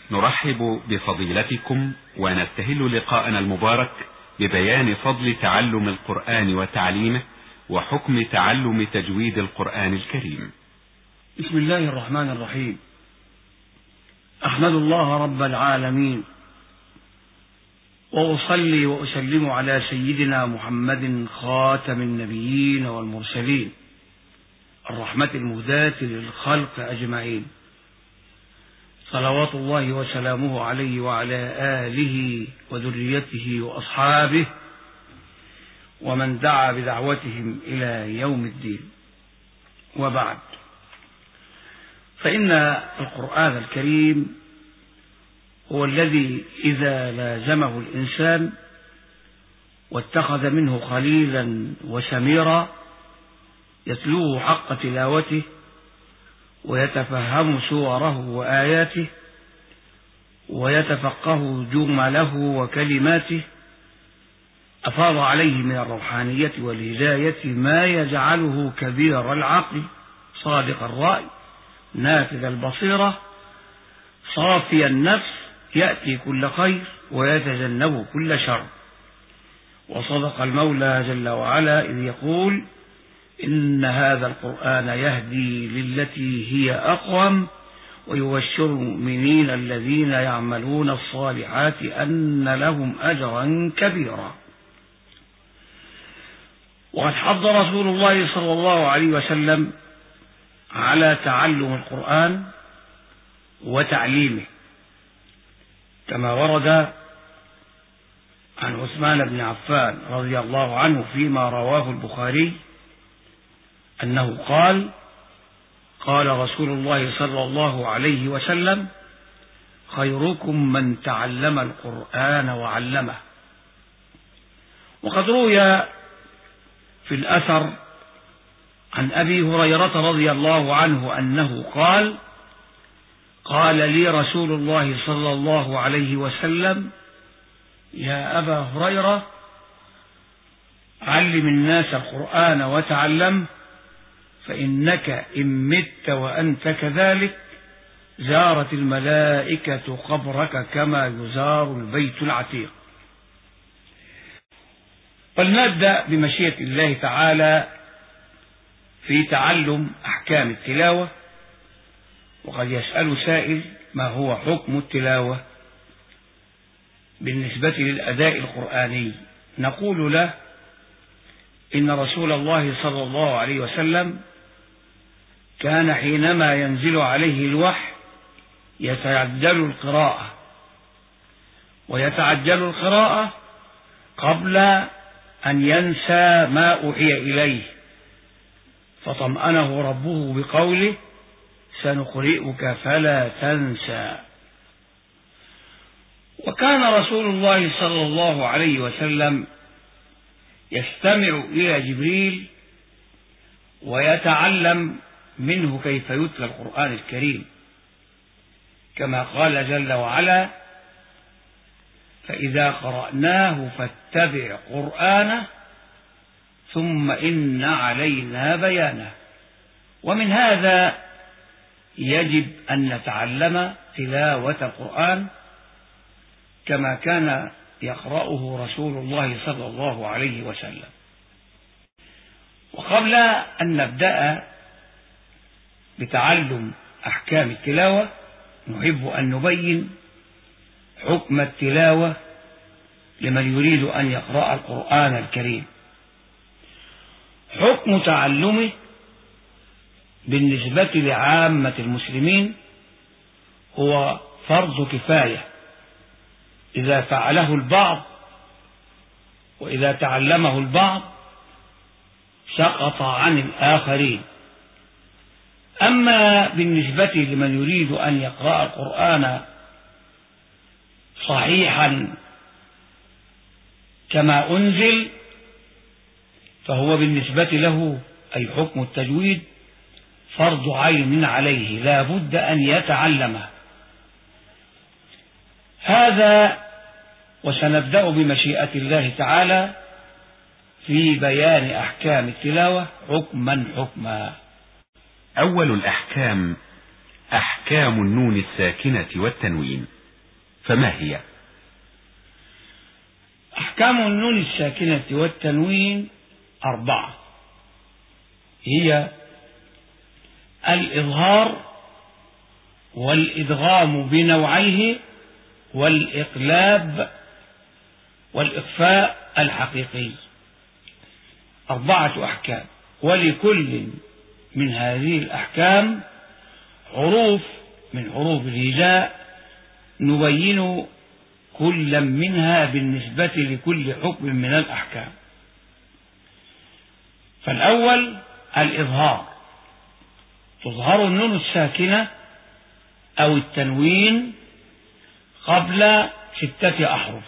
نرحب بفضيلتكم ونستهل لقاءنا المبارك ببيان فضل تعلم القرآن وتعليمه وحكم تعلم تجويد القرآن الكريم. بسم الله الرحمن الرحيم. أحمد الله رب العالمين وأصلي وأسلم على سيدنا محمد خاتم النبيين والمرسلين الرحمة المهداة للخلق أجمعين، صلوات الله وسلامه عليه وعلى آله وذريته وأصحابه ومن دعا بدعوتهم إلى يوم الدين. وبعد، فإن القرآن الكريم هو الذي إذا لازمه الإنسان واتخذ منه خليلا وسميرا يتلوه حق تلاوته ويتفهم سوره وآياته ويتفقه جمله وكلماته، أفاض عليه من الروحانية والهداية ما يجعله كبير العقل صادق الرأي نافذ البصيرة صافي النفس يأتي كل خير ويتجنب كل شر. وصدق المولى جل وعلا إذ يقول: إن هذا القرآن يهدي للتي هي أقوم ويبشر المؤمنين الذين يعملون الصالحات أن لهم أجرا كبيرا. وقد حض رسول الله صلى الله عليه وسلم على تعلم القرآن وتعليمه، كما ورد عن عثمان بن عفان رضي الله عنه فيما رواه البخاري أنه قال: قال رسول الله صلى الله عليه وسلم: خيركم من تعلم القرآن وعلمه. وقد روي في الأثر عن أبي هريرة رضي الله عنه أنه قال: قال لي رسول الله صلى الله عليه وسلم: يا أبا هريرة، علم الناس القرآن وتعلمه، فإنك إن مت وأنت كذلك زارت الملائكة قبرك كما يزار البيت العتيق. فلنبدأ بمشيئة الله تعالى في تعلم أحكام التلاوة. وقد يسأل سائل: ما هو حكم التلاوة بالنسبة للأداء القرآني؟ نقول له: إن رسول الله صلى الله عليه وسلم كان حينما ينزل عليه الوحي يتعجل القراءة، ويتعجل القراءة قبل أن ينسى ما أوحي إليه، فطمأنه ربه بقوله: سنقرئك فلا تنسى. وكان رسول الله صلى الله عليه وسلم يستمع إلى جبريل ويتعلم منه كيف يتلى القرآن الكريم، كما قال جل وعلا: فإذا قرأناه فاتبع قرآنه ثم إن علينا بيانه. ومن هذا يجب أن نتعلم تلاوة القرآن كما كان يقرأه رسول الله صلى الله عليه وسلم. وقبل أن نبدأ بتعلم أحكام التلاوة نحب أن نبين حكم التلاوة لمن يريد أن يقرأ القرآن الكريم. حكم تعلمه بالنسبة لعامة المسلمين هو فرض كفاية إذا فعله البعض، وإذا تعلمه البعض سقط عن الآخرين. أما بالنسبة لمن يريد أن يقرأ القرآن صحيحا كما أنزل فهو بالنسبة له أي حكم التجويد فرض عين عليه، لا بد أن يتعلمه. هذا وسنبدأ بمشيئة الله تعالى في بيان أحكام التلاوة حكما حكما. أول الأحكام أحكام النون الساكنة والتنوين. فما هي؟ أحكام النون الساكنة والتنوين 4، هي الإظهار والإدغام بنوعيه والإقلاب والإخفاء الحقيقي، 4 أحكام، ولكل من هذه الأحكام حروف من حروف الهجاء نبين كل منها بالنسبة لكل حكم من الأحكام. فالأول الإظهار، تظهر النون الساكنة أو التنوين قبل 6 أحرف،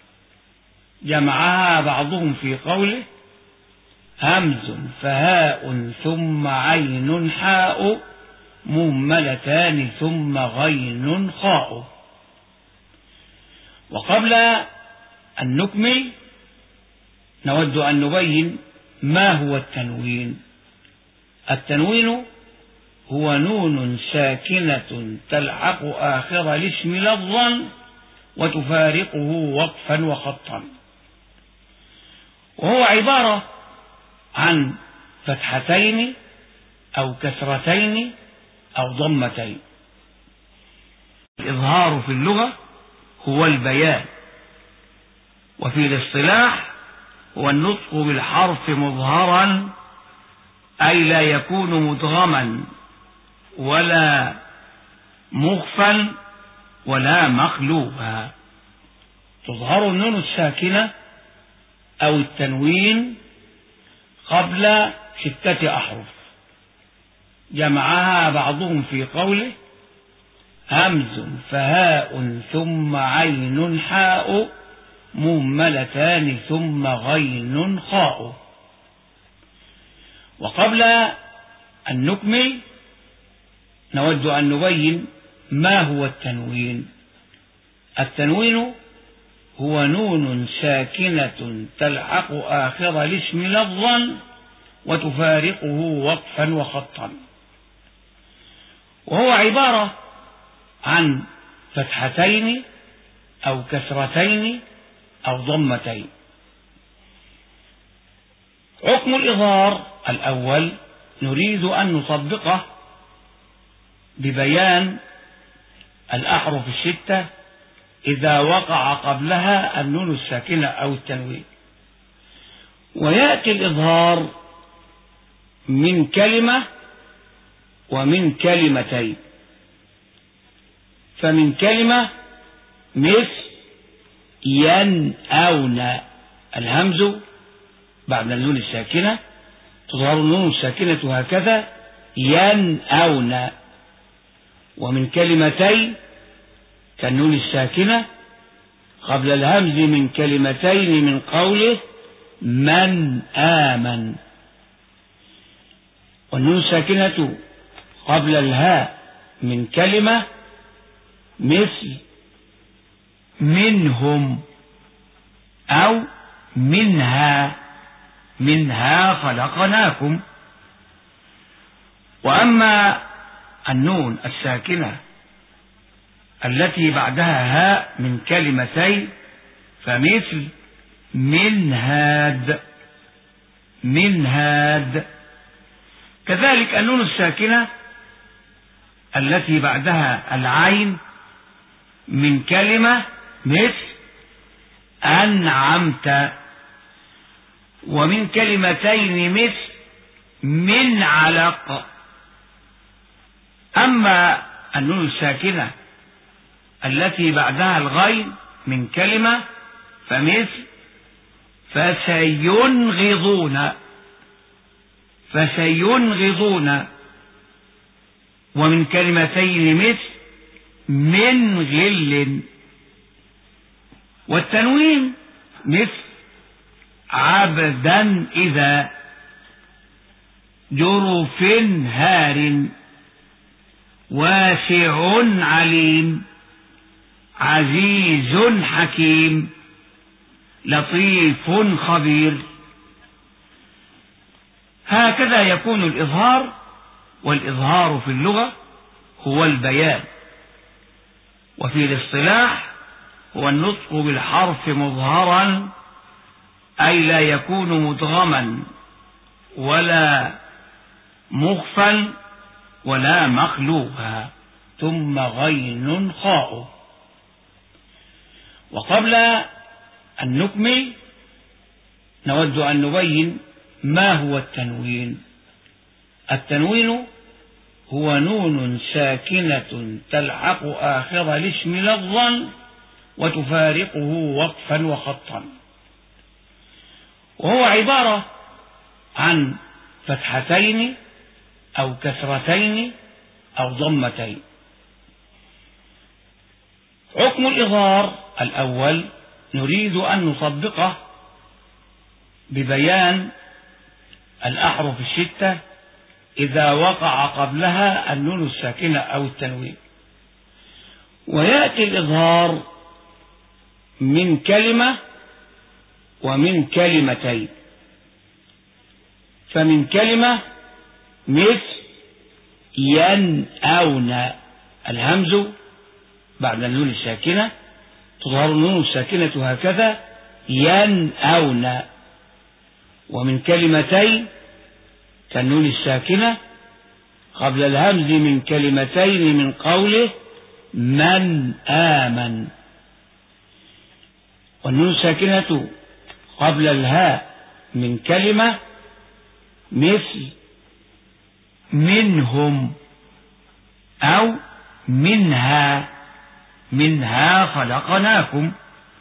جمعها بعضهم في قوله همز فهاء ثم عين حاء مهملتان ثم غين خاء. وقبل أن نكمل نود أن نبين ما هو التنوين. التنوين هو نون ساكنة تلحق آخر الاسم لفظا وتفارقه وقفا وخطا، وهو عبارة عن فتحتين أو كسرتين أو ضمتين. الإظهار في اللغة هو البيان، وفي الاصطلاح هو النطق بالحرف مظهرا، أي لا يكون مدغما ولا مخفا ولا مقلوبا. تظهر النون الساكنة أو التنوين قبل 6 أحرف، جمعها بعضهم في قوله همز فهاء ثم عين حاء مهملتان ثم غين خاء. وقبل أن نكمل نود أن نبين ما هو التنوين. التنوين هو نون ساكنة تلحق آخر الاسم لفظا وتفارقه وقفا وخطا، وهو عبارة عن فتحتين أو كسرتين أو ضمتين. حكم الإظهار الأول نريد أن نطبقه ببيان الأحرف 6 إذا وقع قبلها النون الساكنة أو التنوين. ويأتي الإظهار من كلمة ومن كلمتين. فمن كلمة مثل ينأون، الهمز بعد النون الساكنة تظهر النون الساكنة هكذا ينأون. ومن كلمتين كالنون الساكنة قبل الهمز من كلمتين من قوله من آمن. والنون الساكنة قبل الهاء من كلمة مثل منهم أو منها خلقناكم. وأما النون الساكنة التي بعدها هاء من كلمتين فمثل منهاد. كذلك النون الساكنة التي بعدها العين من كلمة مثل أنعمت. ومن كلمتين مثل من علق. أما النون الساكنة التي بعدها الغين من كلمة فمثل فسينغضون. ومن كلمتين مثل من غل. والتنوين مثل عبدا إذا جرف هار واسع عليم عزيز حكيم لطيف خبير. هكذا يكون الإظهار. والإظهار في اللغة هو البيان، وفي الاصطلاح هو النطق بالحرف مظهرا أي لا يكون مدغما ولا مخفا ولا مقلوبا، ثم غين خاء. وقبل أن نكمل نود أن نبين ما هو التنوين. التنوين هو نون ساكنة تلحق آخر الاسم لفظا وتفارقه وقفا وخطا، وهو عبارة عن فتحتين أو كسرتين أو ضمتين. حكم الإظهار الأول نريد أن نطبقه ببيان الأحرف الستة إذا وقع قبلها النون الساكنة أو التنوين. ويأتي الإظهار من كلمة ومن كلمتين. فمن كلمة مثل ينأون، الهمز بعد النون الساكنة تظهر النون الساكنة هكذا ينأون. ومن كلمتين كالنون الساكنة قبل الهمز من كلمتين من قوله من آمن. والنون الساكنة قبل الهاء من كلمة مثل منهم أو منها، منها خلقناكم.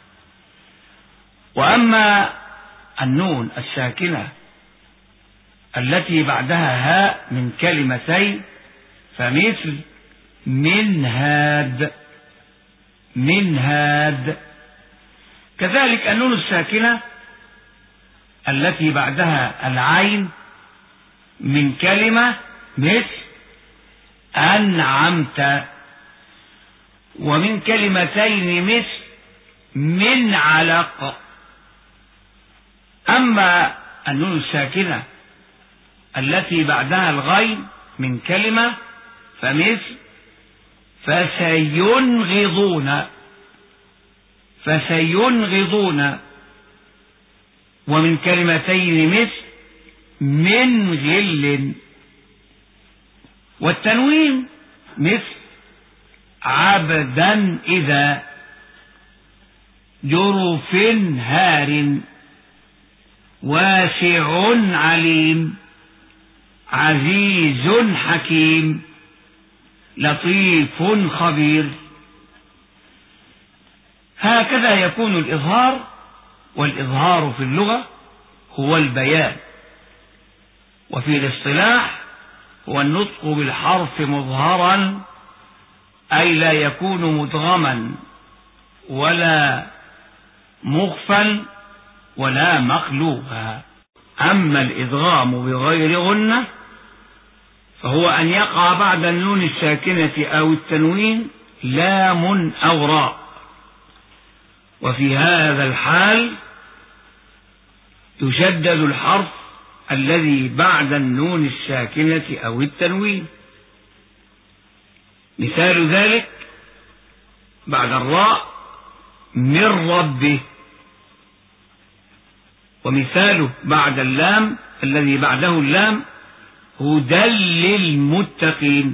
وأما النون الساكنة التي بعدها هاء من كلمتين فمثل منهاد، منهاد. كذلك النون الساكنة التي بعدها العين من كلمة مثل أنعمت. ومن كلمتين مثل من علق. أما النون الساكنة التي بعدها الغين من كلمة فمثل فسينغضون، فسينغضون. ومن كلمتين مثل من غل. والتنوين مثل عبدا إذا، جرف هار، واسع عليم، عزيز حكيم، لطيف خبير. هكذا يكون الإظهار. والإظهار في اللغة هو البيان، وفي الاصطلاح هو النطق بالحرف مظهرا أي لا يكون مدغما ولا مخفا ولا مقلوبا. أما الإدغام بغير غنة فهو أن يقع بعد النون الساكنة أو التنوين لام أو راء، وفي هذا الحال يشدد الحرف الذي بعد النون الساكنة أو التنوين. مثال ذلك بعد الراء من ربه، ومثاله بعد اللام الذي بعده اللام هدى للمتقين.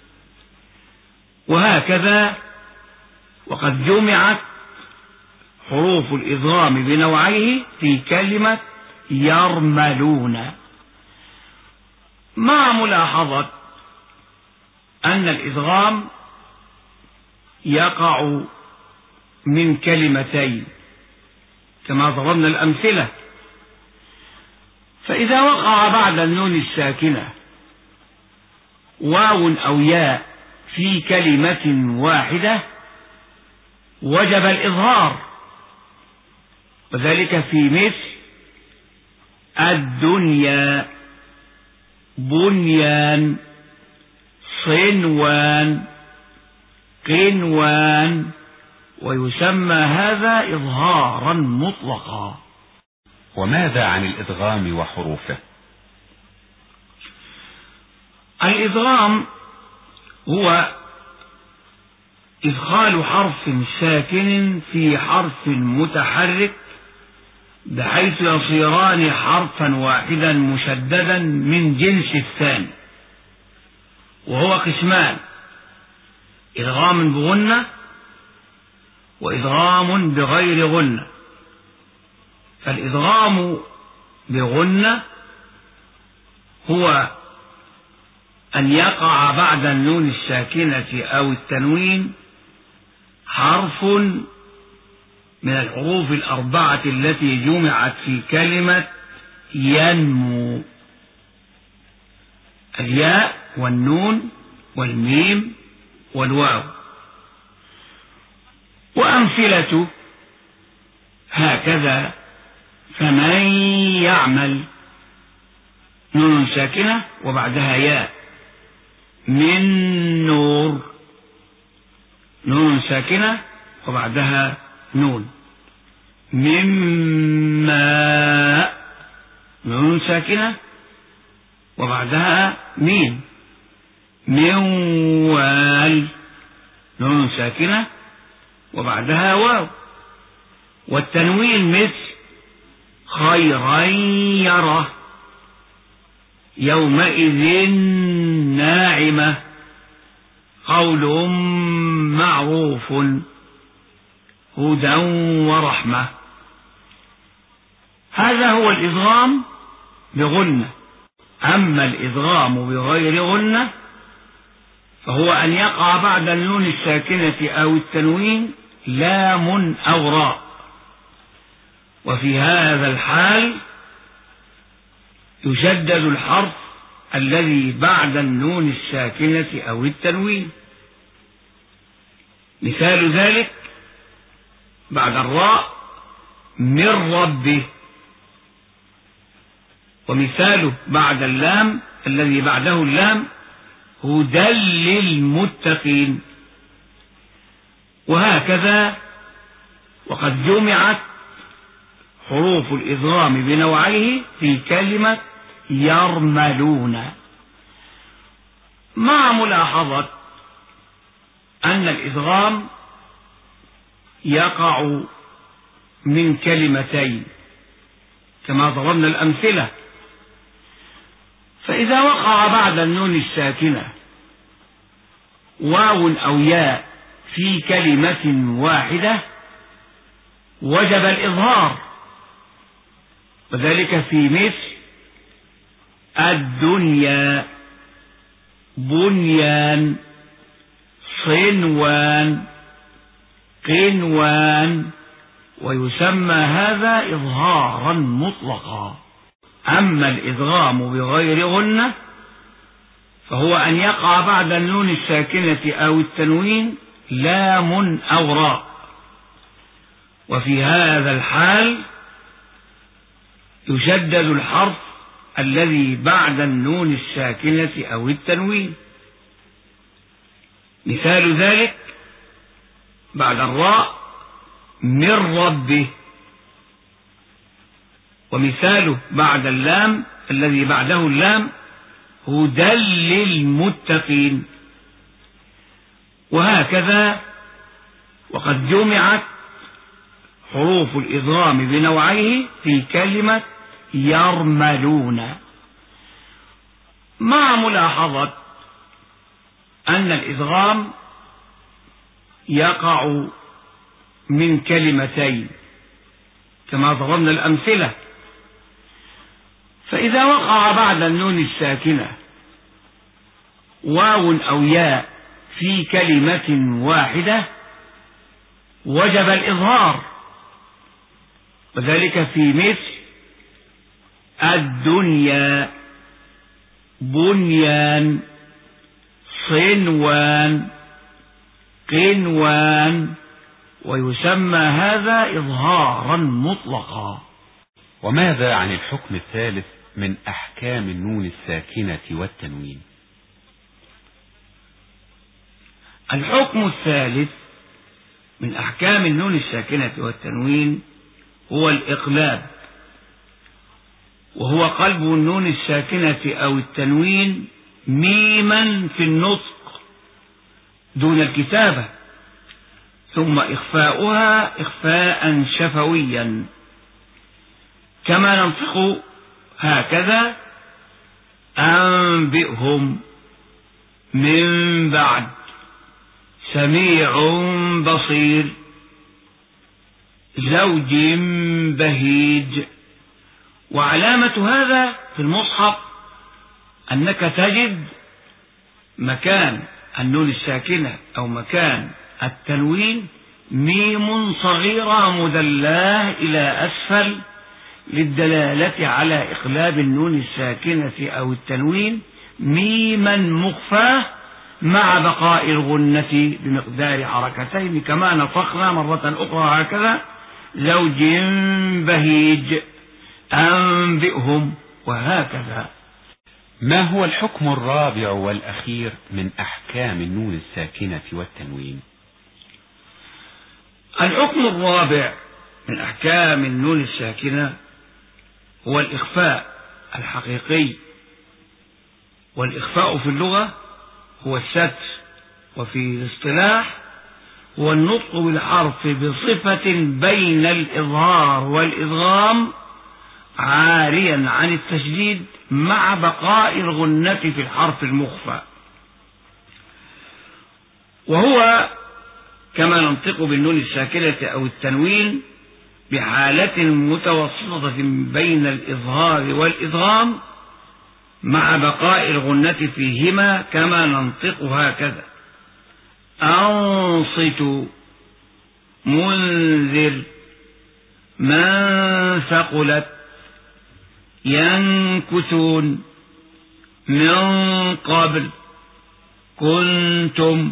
وهكذا وقد جمعت حروف الإدغام بنوعيه في كلمة يرملون، مع ملاحظة أن الإدغام يقع من كلمتين كما ضربنا الأمثلة. فإذا وقع بعد النون الساكنة واو أو ياء في كلمة واحدة وجب الإظهار، وذلك في مثل الدنيا، بنيان، صنوان، قنوان. ويسمى هذا إظهارا مطلقا. وماذا عن الإدغام وحروفه؟ الإدغام هو إدخال حرف ساكن في حرف متحرك بحيث يصيران حرفا واحدا مشددا من جنس الثاني، وهو قسمان: إدغام بغنة وإدغام بغير غنة. فالإدغام بغنة هو أن يقع بعد النون الساكنة أو التنوين حرف من الحروف الأربعة التي جمعت في كلمة ينمو: الياء والنون والميم والواو. وأمثلته هكذا: فمن يعمل، نون ساكنة وبعدها ياء. من نور، نون ساكنة وبعدها نون. من ماء، نون ساكنة وبعدها ميم. من وال، نون ساكنة وبعدها واو. والتنوين مثل خيرا يره، يومئذ ناعمة، قول معروف، هدى ورحمة. هذا هو الإدغام بغنة. أما الإدغام بغير غنة فهو أن يقع بعد النون الساكنة أو التنوين لام أو راء، وفي هذا الحال يشدد الحرف الذي بعد النون الساكنة أو التنوين. مثال ذلك: بعد الراء من ربه. ومثاله بعد اللام الذي بعده اللام هدى للمتقين. وهكذا وقد جمعت حروف الإدغام بنوعيه في كلمة يرملون، مع ملاحظة أن الإدغام يقع من كلمتين كما ضربنا الأمثلة. فإذا وقع بعد النون الساكنة واو أو ياء في كلمة واحدة وجب الإظهار، وذلك في مثل الدنيا، بنيان، صنوان، قنوان، ويسمى هذا إظهارا مطلقا. أما الإدغام بغير غنة فهو أن يقع بعد النون الساكنة أو التنوين لام أو راء، وفي هذا الحال يشدد الحرف الذي بعد النون الساكنة أو التنوين. مثال ذلك: بعد الراء من ربه. ومثاله بعد اللام الذي بعده اللام هدى للمتقين. وهكذا وقد جمعت حروف الإدغام بنوعيه في كلمة يرملون، مع ملاحظة أن الإدغام يقع من كلمتين كما ضربنا الأمثلة. فإذا وقع بعد النون الساكنة واو أو ياء في كلمة واحدة وجب الإظهار، وذلك في مثل الدنيا، بنيان، صنوان، قنوان، ويسمى هذا إظهارا مطلقا. وماذا عن الحكم الثالث من أحكام النون الساكنة والتنوين؟ الحكم الثالث من أحكام النون الساكنة والتنوين هو الإقلاب، وهو قلب النون الساكنة أو التنوين ميما في النطق دون الكتابة، ثم إخفاؤها إخفاء شفويا، كما ننطق هكذا: أنبئهم من بعد سميع بصير زوج بهيج. وعلامة هذا في المصحف أنك تجد مكان النون الساكنة أو مكان التنوين ميم صغيرة مدلاه إلى أسفل للدلالة على إقلاب النون الساكنة أو التنوين ميما مخفاه مع بقاء الغنة بمقدار حركتين، كما نطقنا مرة أخرى هكذا: زوج بهيج أنبئهم، وهكذا. ما هو الحكم الرابع والأخير من أحكام النون الساكنة والتنوين؟ الحكم الرابع من أحكام النون الساكنة هو الإخفاء الحقيقي. والإخفاء في اللغة هو الستر، وفي الاصطلاح هو النطق بالحرف بصفة بين الإظهار والإدغام عاريا عن التشديد مع بقاء الغنة في الحرف المخفى، وهو كما ننطق بالنون الساكنة أو التنوين بحالة متوسطة بين الإظهار والإدغام مع بقاء الغنة فيهما، كما ننطق هكذا: أنصتوا منذر من ثقلت ينكثون من قبل كنتم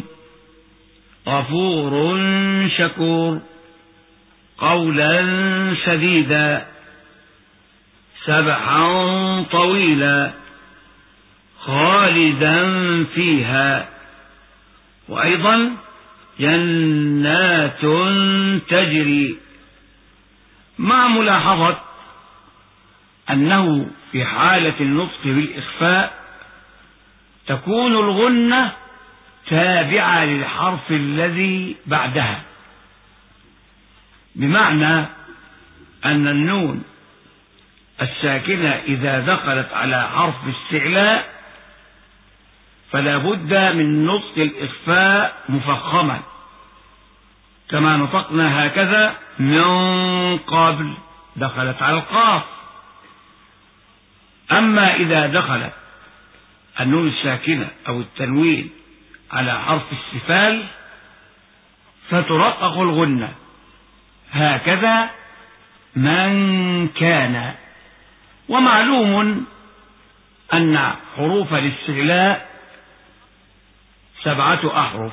غفور شكور قولا سديدا سبحا طويلا خالدا فيها. وأيضا جنات تجري، مع ملاحظة أنه في حالة النطق بالإخفاء تكون الغنة تابعة للحرف الذي بعدها، بمعنى أن النون الساكنة إذا دخلت على حرف استعلاء فلا بد من نطق الإخفاء مفخما، كما نطقنا هكذا: من قبل دخلت على القاف. أما إذا دخلت النون الساكنة أو التنوين على حرف استفال فترقق الغنة هكذا: من كان. ومعلوم أن حروف الاستعلاء 7 أحرف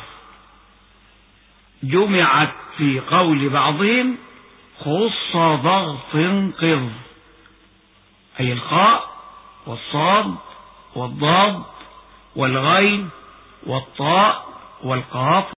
جمعت في قول بعضهم خص ضغط قض، أي الخاء والصاد والضاد والغين والطاء والقاف